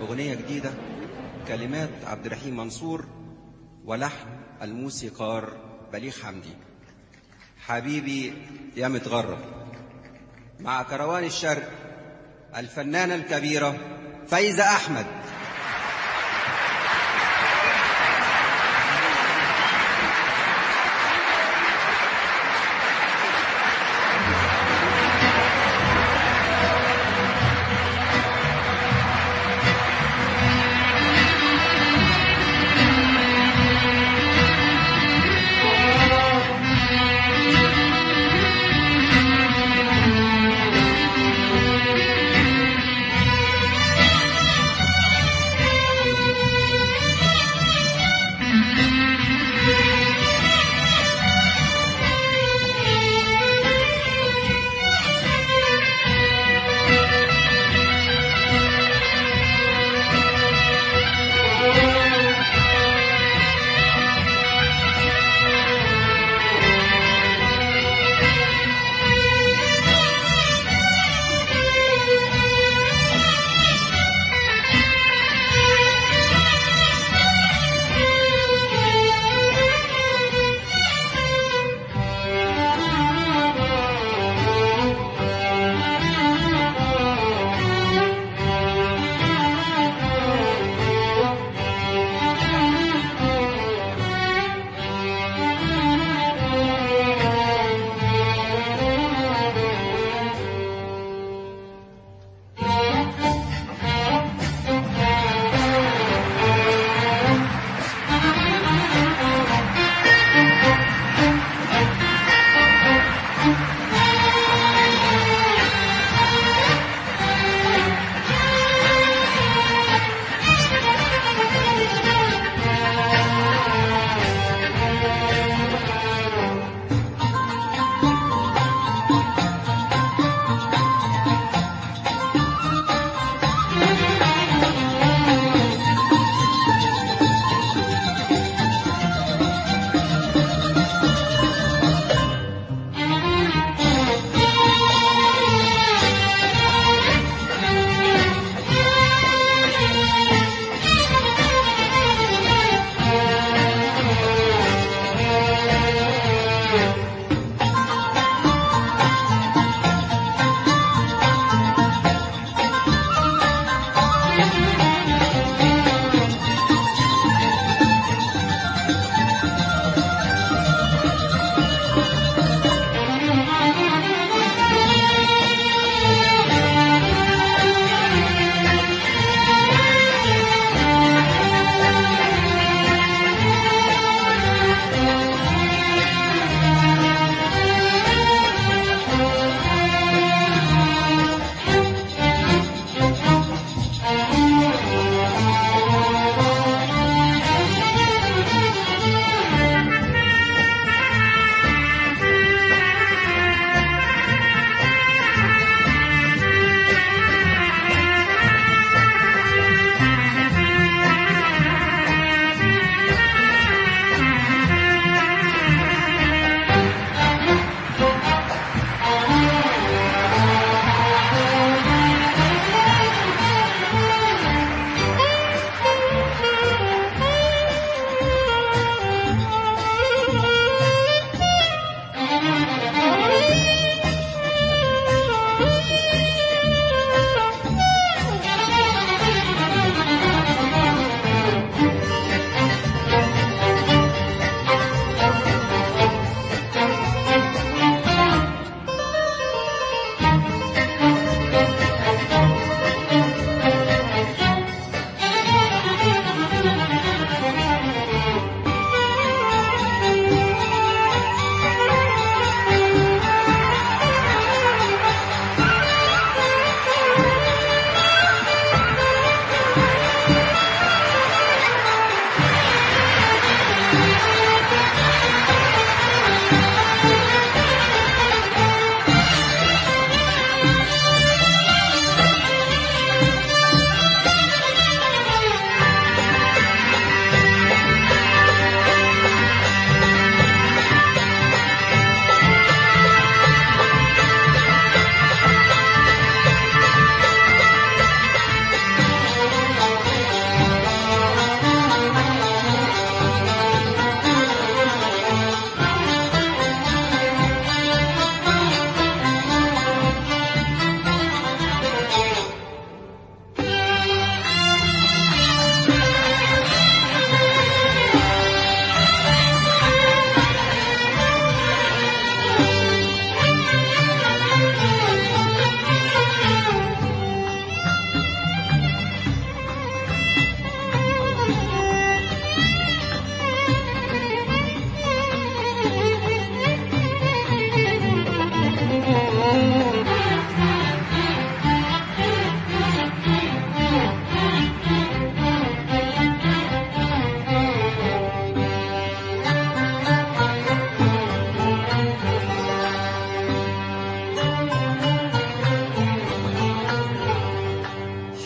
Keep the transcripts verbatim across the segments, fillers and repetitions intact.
أغنية جديدة، كلمات عبد الرحيم منصور ولحن الموسيقار بليغ حمدي. حبيبي يا متغرب، مع كروان الشرق الفنانة الكبيرة فايزة أحمد.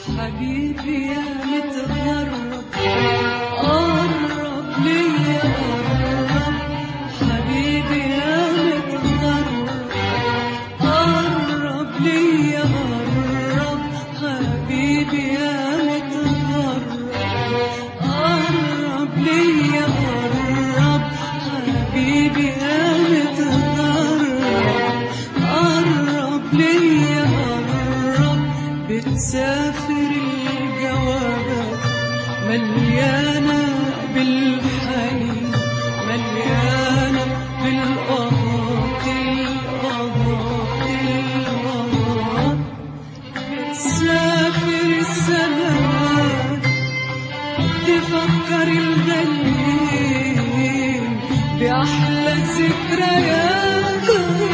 حبيبي يا متغرب قرب ليا قرب، حبيبي يا متغرب قرب ليا قرب، حبيبي يا متغرب قرب ليا قرب، حبيبي يا متغرب قرب ليا قرب. بتسافر الجوابات مليانة بالحنين، مليانة بالقهات القهات القهات. بتسافر السماوات تفكر الغاليين بأحلى الذكريات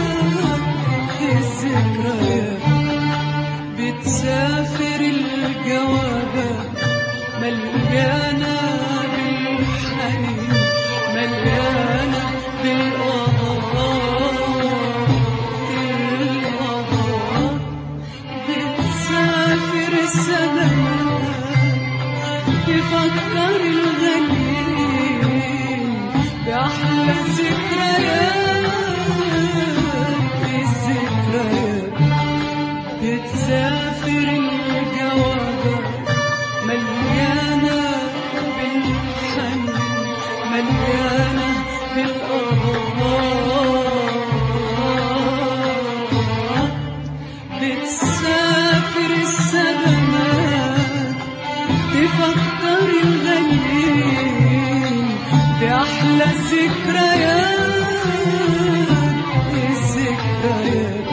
الذكريات. بتسافر الجوابات مليانة بالحنين، مليانة بالقهات القهات. بتسافر السماوات تفكر الغاليين بأحلى الذكريات الذكريات. بتسافر الجوابات مليانة بالحنين، مليانة بالقهات. بتسافر السلامات تفكر الغاليين بأحلى الذكريات الذكريات.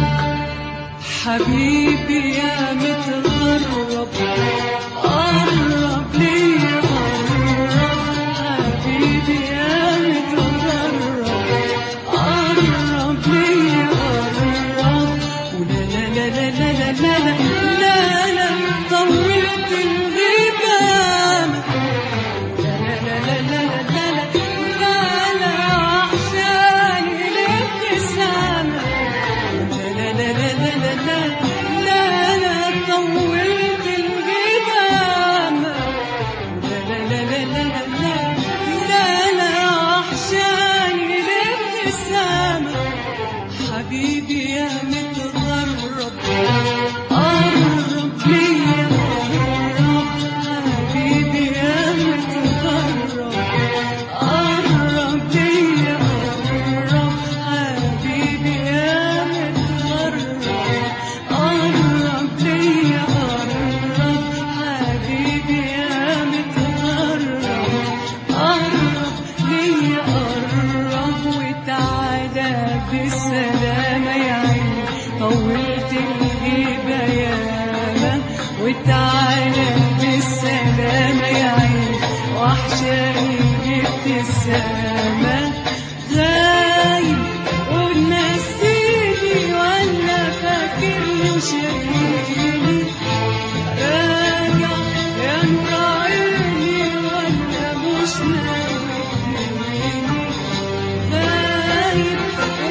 حبيبي يا متغرب قرب ليا قرب، حبيبي يا متغرب قرب ليا قرب. ولا لا لا لا لا لا لا لا لا طولت الغيبان، لا لا لا لا لا لا لا لا عشاني الابتسامة، لا لا لا لا لا لا لا لا طولت الغيبان، لا لا لا لا لا لا لا عشاني الابتسامة. حبيبي يا متغرب قرب ليا قرب، حبيبي يا متغرب قرب ليا قرب، حبيبي يا متغرب قرب ليا قرب، حبيبي يا متغرب قرب ليا قرب. وتعالى بالسلامة يا عيني طولت الغيبة ياما، وتعالى بالسلامة يا عيني وحشاني الابتسامة. غايب ونسيني ولا فاكرني وشايفني، راجع يا نور عيني ولا مش ناوي تجيني. غايب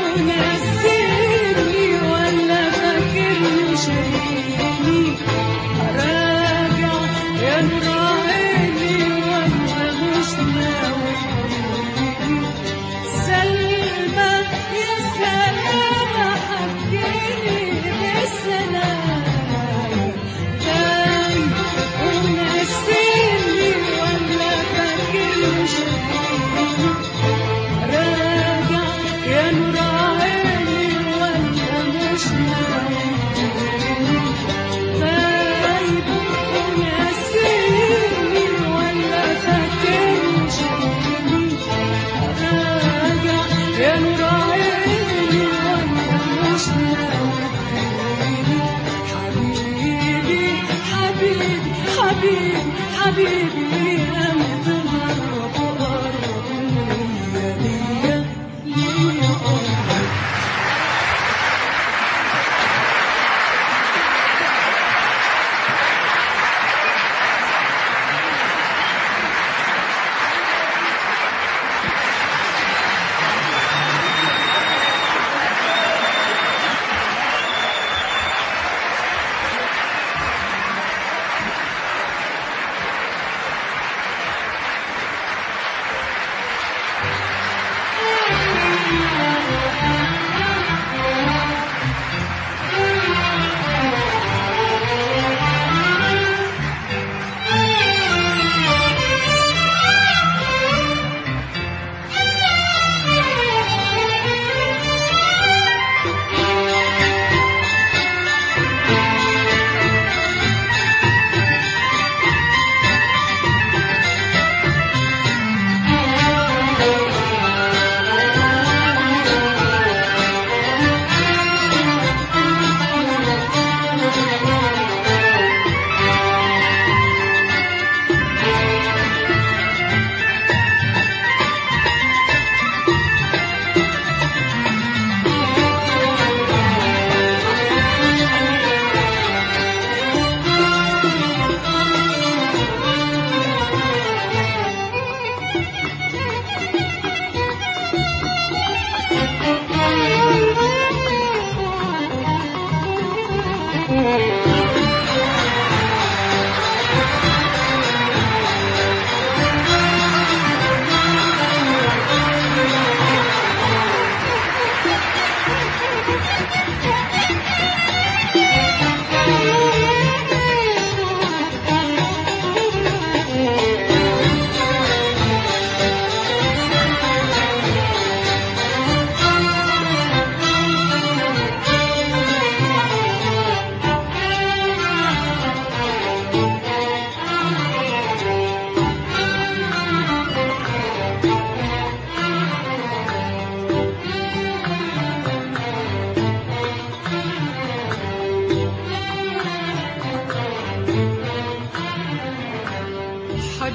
ونسيني ولا فاكرني وشايفني، راجع يا نور عيني ولا مش ناوي تجيني. سلمى يا سلامة حكيني بالسلام، غايب ونسيني ولا فاكرني وشايفني، راجع يا نور عيني ولا مش ناوي تجيني. غايب ونسيني ولا فاكرني وشايفني، راجع يا نور عيني ولا مش ناوي تجيني. حبيبي حبيبي حبيبي حبيبي يا متغرب قرب ليا ليا ليا قرب.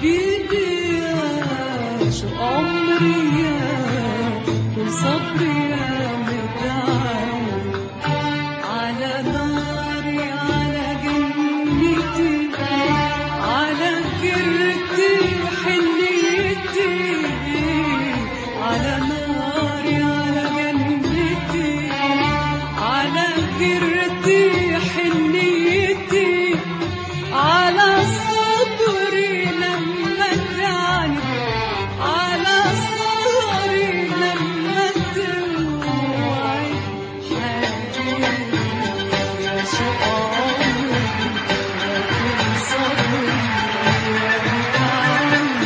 حبيبي يا شو عمري يا كل صبري يا متعود على ناري على جنتي على كرتي حنيتي على ناري على جنتي على كرتي حنيتي على صبري لما تعني على صبري لما توعي حبيبي يا شو عمري يا كل صبري يا متعود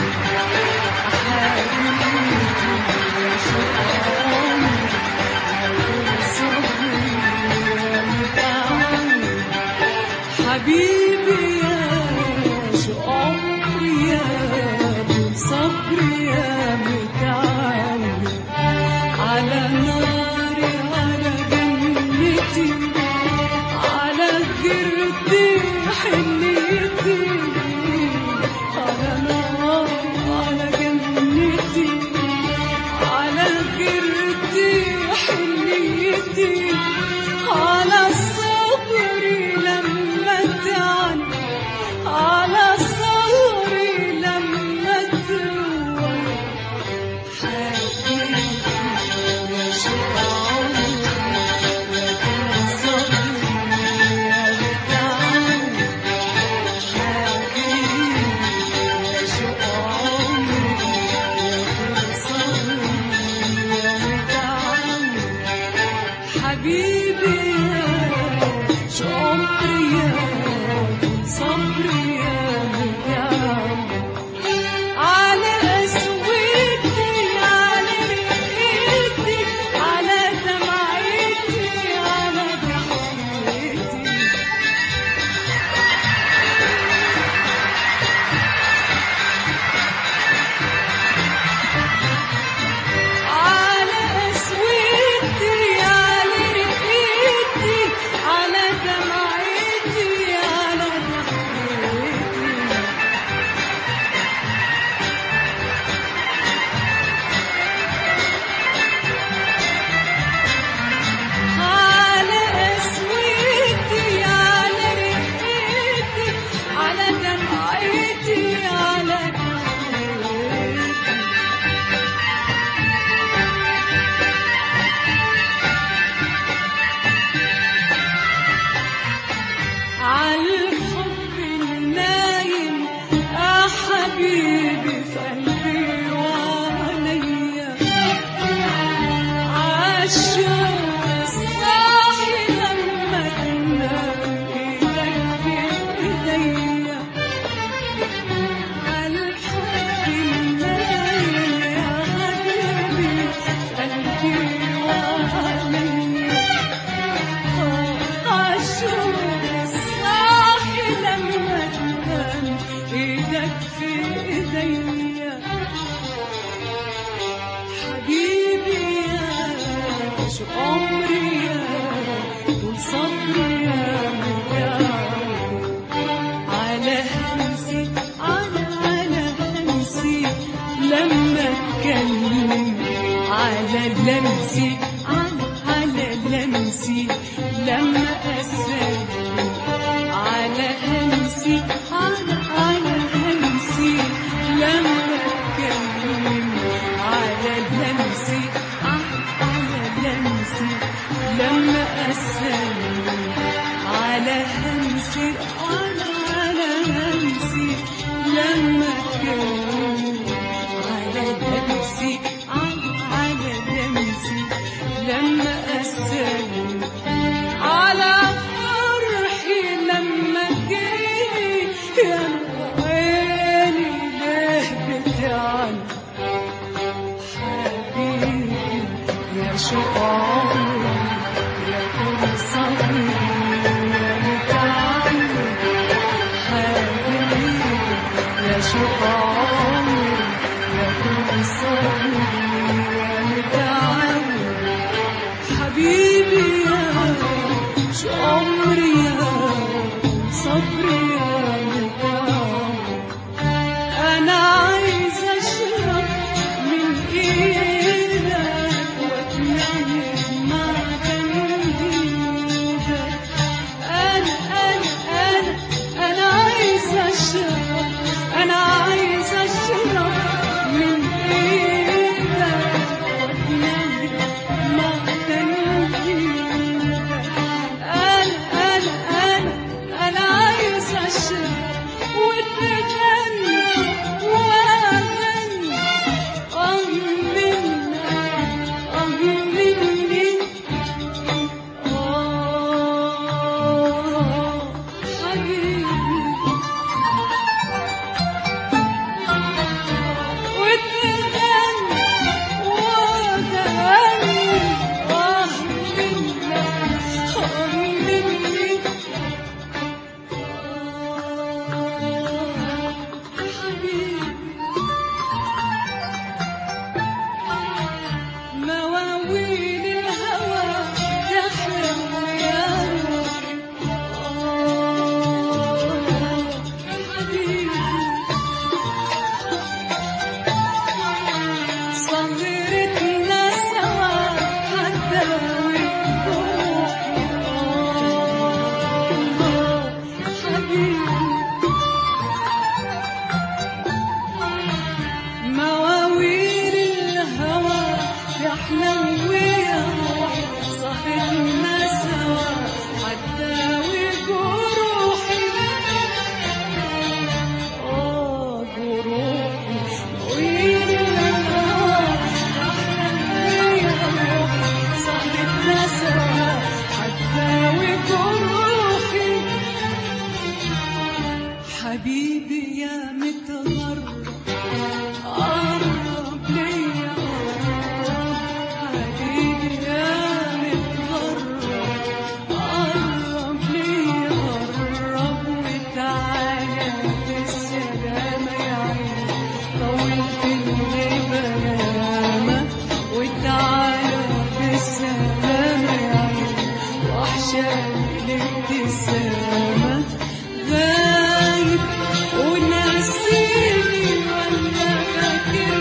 حبيبي يا شو عمري يا كل صبري يا متعود حبيبي يا شو عمري يا كل صبري يا متعود على ناري على جنتي على كرتي حنيتي على ناري على جنتي على كرتي حنيتي على صبري لما تعني على صبري لما توعي حبيبي يا شو عمري يا كل صبري يا متعود حبيبي يا شو عمري يا كل صبري يا متعود حبيبي يا شو عمري يا كل صبري يا متعود على قسوتي على رقتي على دمعتي على ضحكتي على قسوتي على رقتي على دمعتي على ضحكتي على قسوتي على رقتي على دمعتي على ضحكتي عالحب النايم يا حبيبي في قلبي وعليا عالشوق الصاحي لما تنام ايدك بايديا عالحب النايم يا حبيبي في قلبي وعليا عالشوق الصاحي لما تنام ايدك في ايديا حبيبي يا شو عمري يا طول صبري يا متعود على همسي على على همسي لما اتكلم على لمسي على على لمسي لما اسلم على همسي على على همسي لما اتكلم على لمسي على على لمسي لما اسلم على همسي على على همسي لما اتكلم على لمسي على على لمسي لما اسلم على فرحي لما جيت يا عيني ليه بتعني حبيبي يا شو عمري يا كل صبري يا متعود حبيبي يا شو عمري يا كل صبري يا متعود حبيبي يا شو عمري يا صبري يا متعود أنا حبيبي يا متغرب قرب ليا حبيبي يا متغرب قرب ليا قرب وتعالى بالسلامة يا عيني طولت الغيبة ياما وتعالى بالسلامة يا عيني وحشاني الابتسامة غايب وناسيني ولا فاكر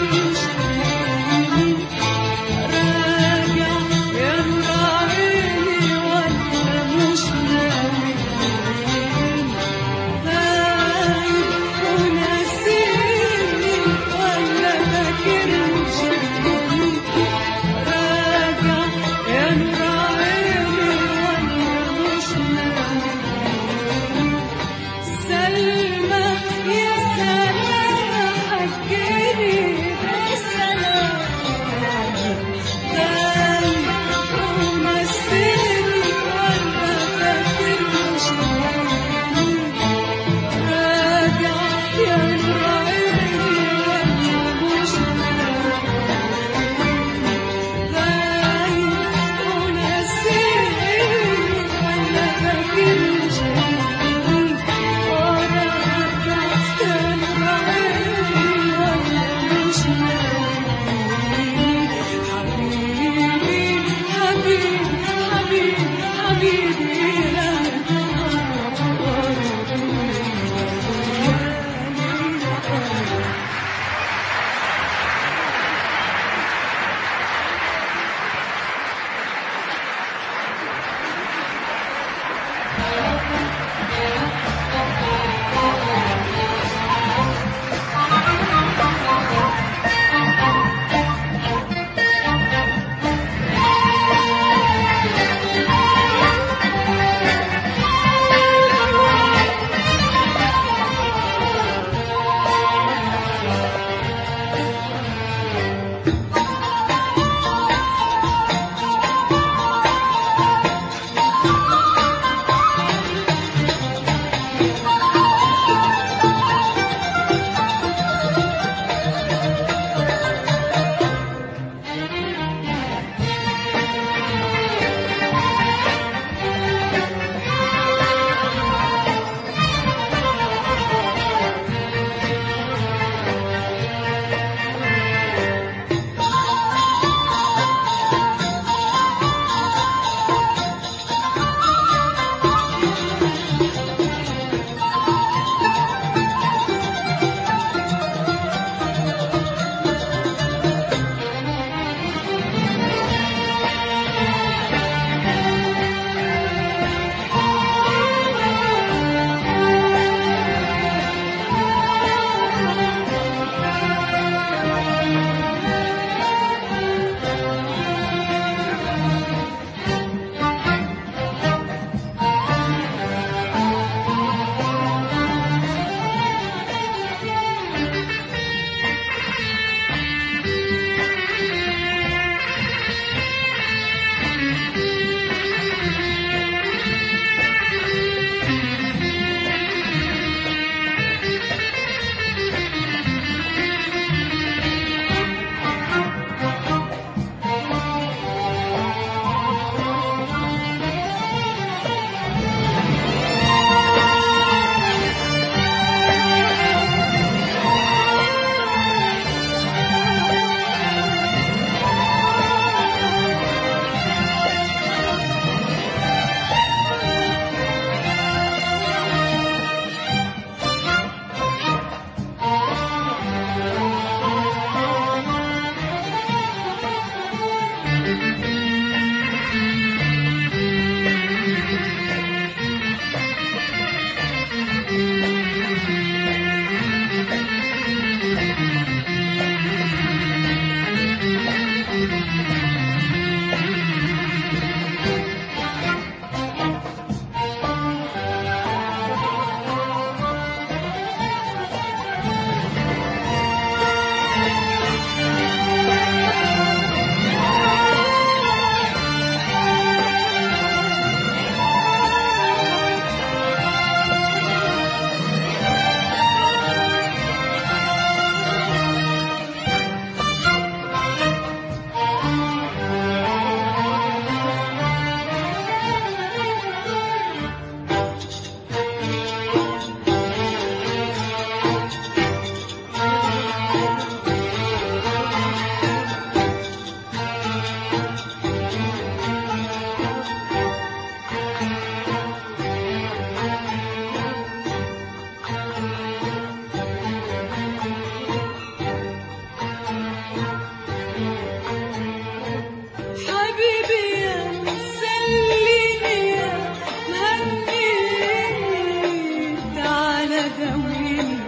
تعالى جميل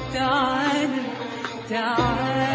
تعالى تعالى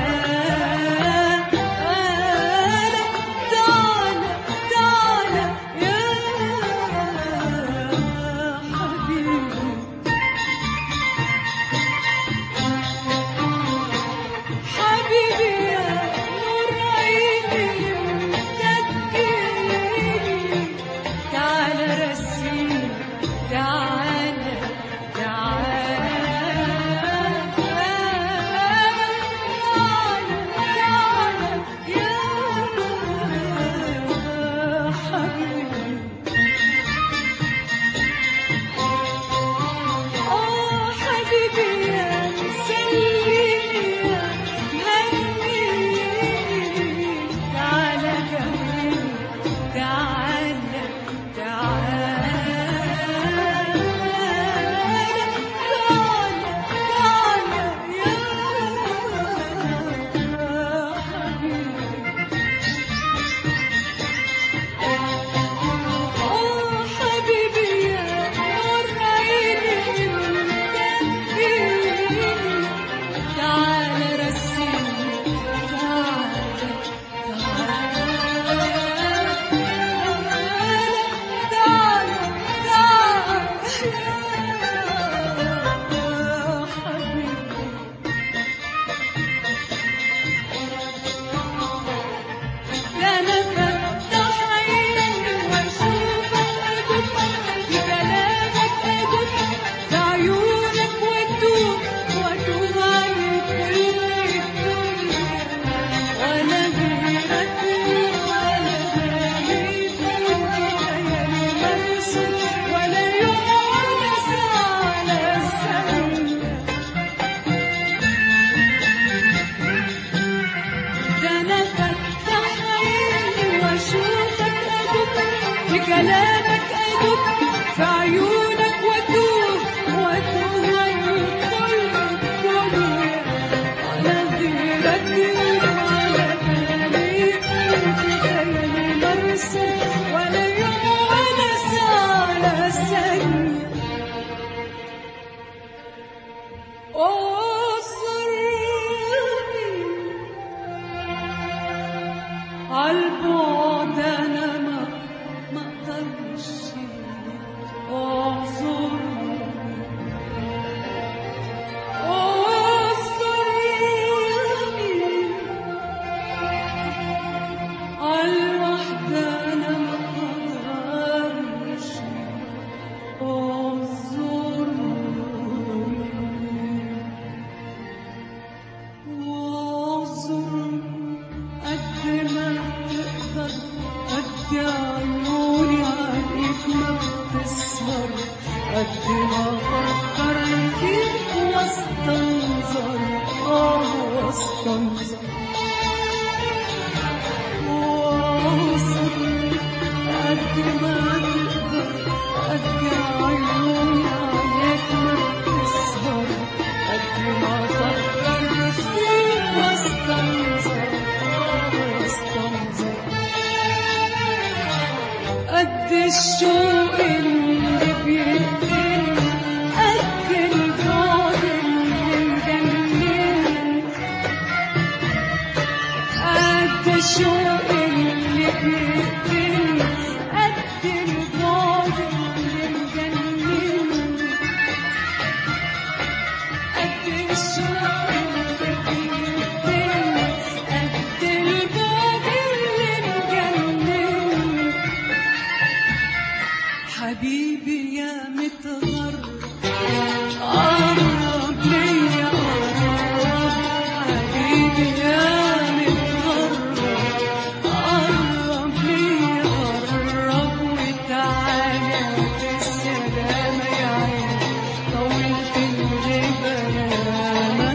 طولت الغيبة يا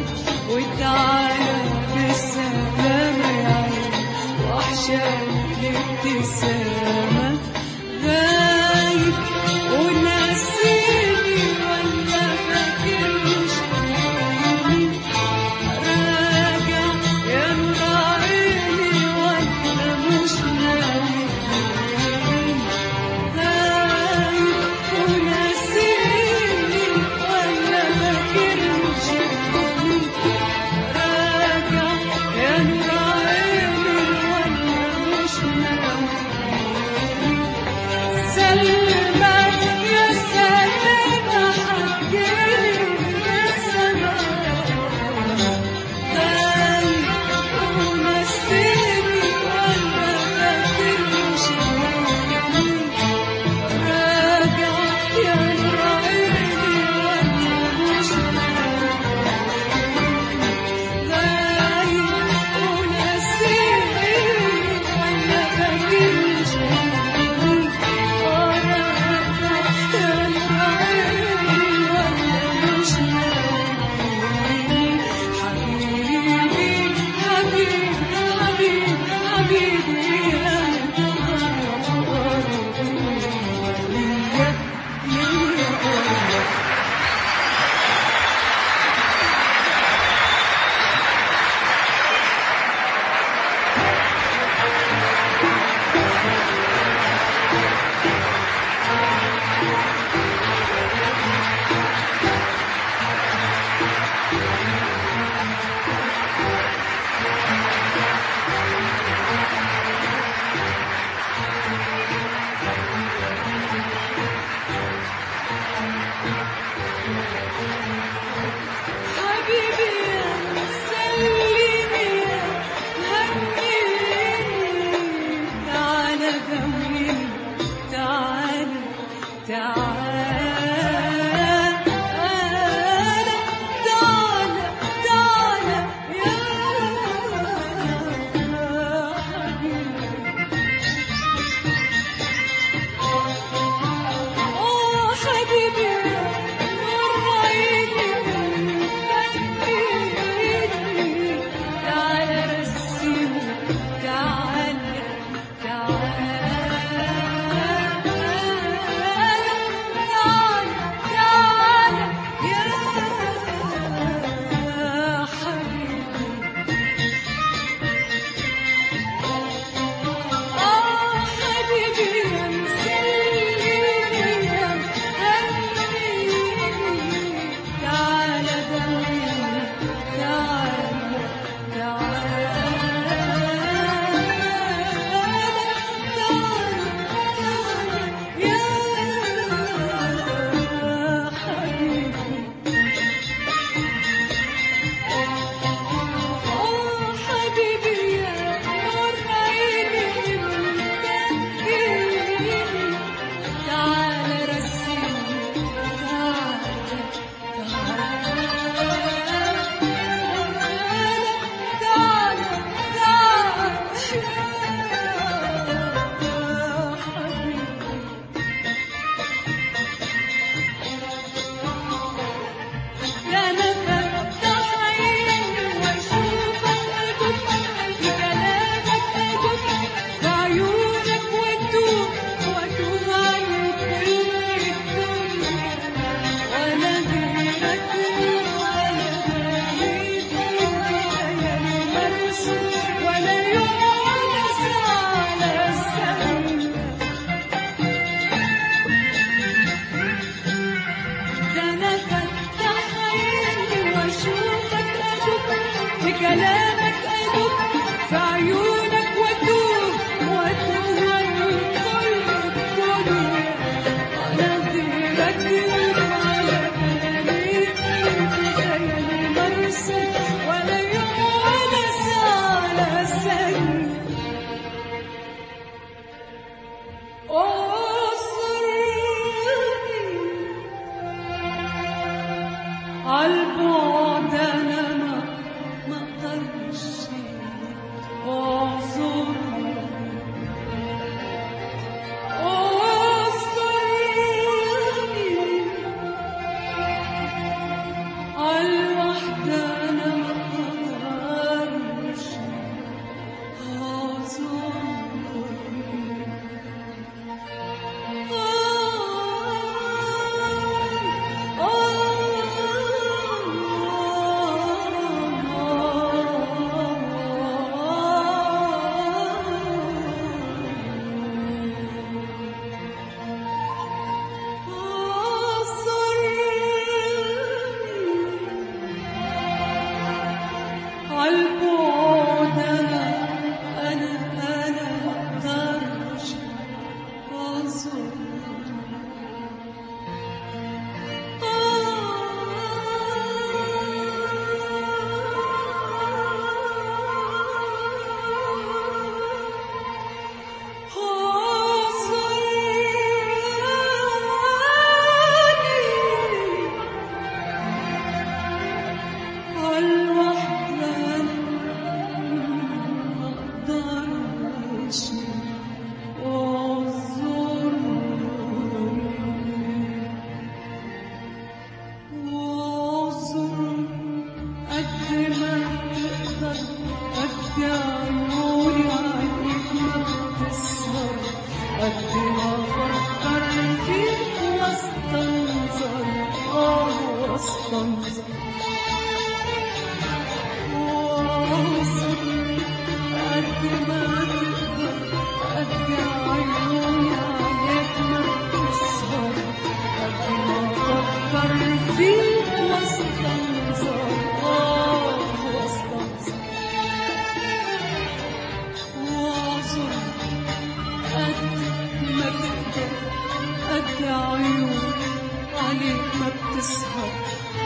عيون عليك ما بتسهر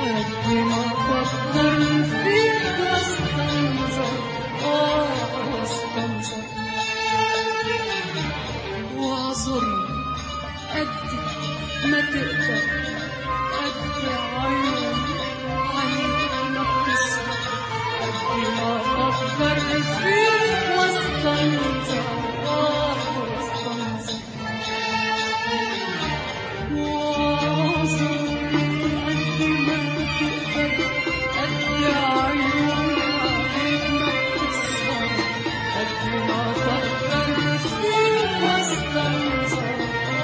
قد ما أفكر فيك واستنظر آه واستنظر واعذر قد ما تقدر قد عيون عليك ما بتسهر قد ما أفكر فيك واستنظر آه واستنظر واعذر قد ما تقدر قد عيون عليك ما بتسهر قد ما أفكر فيك واستنظر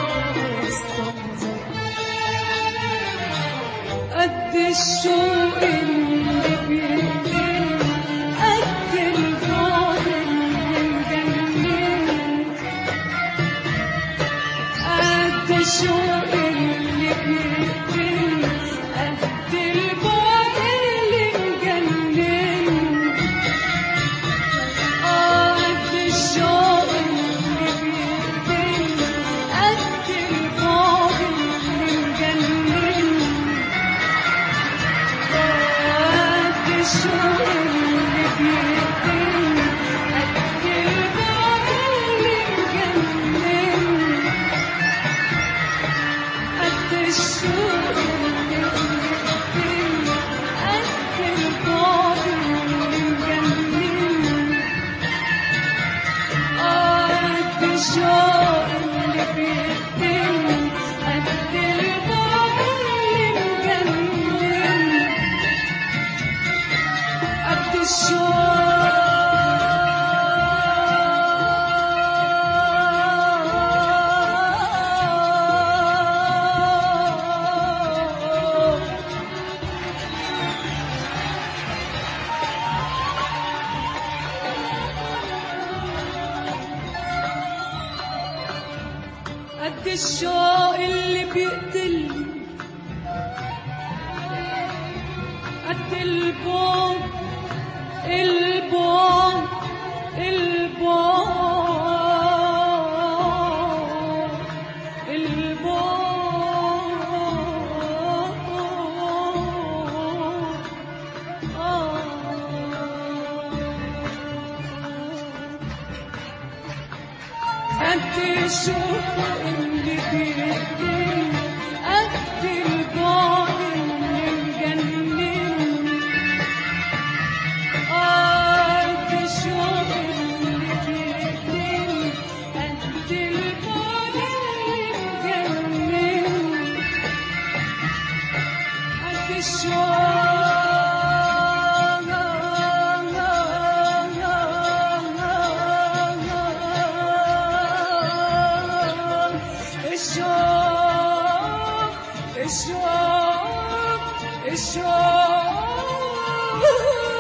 قد الشوق اللي بيقتل قد البعد اللي مجنن قد الشوق اللي بيقتل قد البعد اللي مجنن قد الشوق اللي بيقتل قد البعد اللي مجنن قد الشوق اللي بيقتل قد البعد اللي مجنن قد الشوق اللي بيقتل قد البعد اللي مجنن قد الشوق اللي بيقتل قد البعد اللي مجنن قد الشوق قد الشوق اللي بيقتل قد البعد البعد البعد البعد آه قد الشوق اللي بيقتل قد البعد اللي مجنن قد الشوق اللي بيقتل قد البعد اللي مجنن قد الشوق الشوق الشوق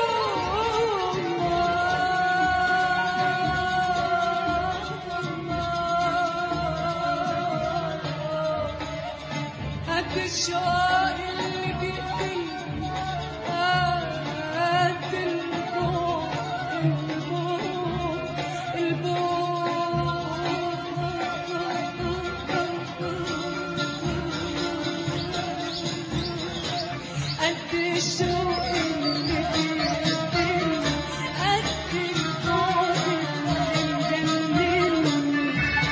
قد الشوق اللي بيقتل قد البعد البعد قد الشوق اللي بيقتل قد البعد اللي مجنن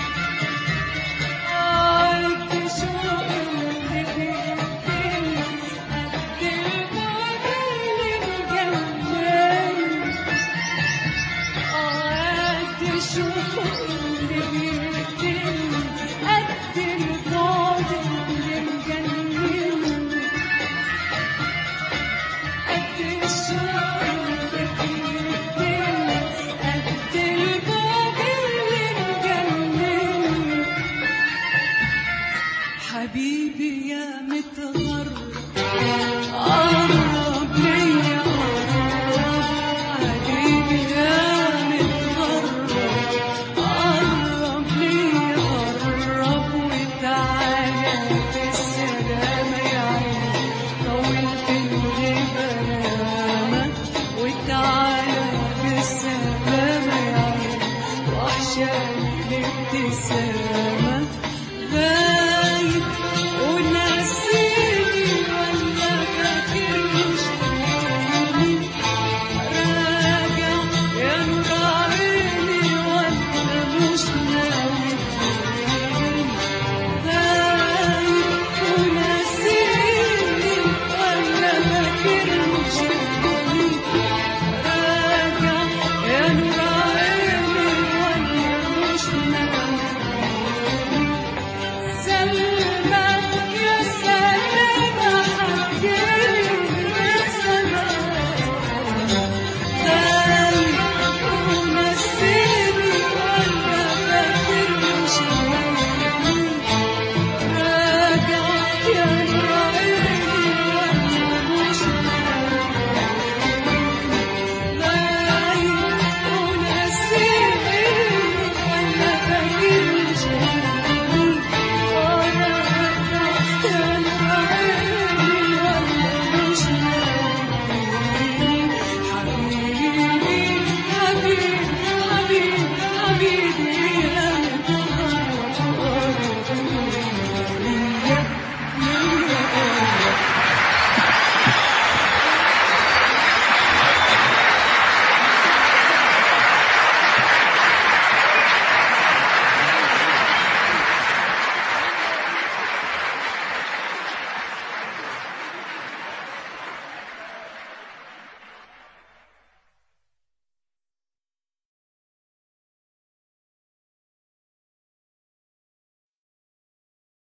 قد الشوق اللي بيقتل قد البعد اللي مجنن قد الشوق اللي بيقتل قد البعد اللي مجنن قد الشوق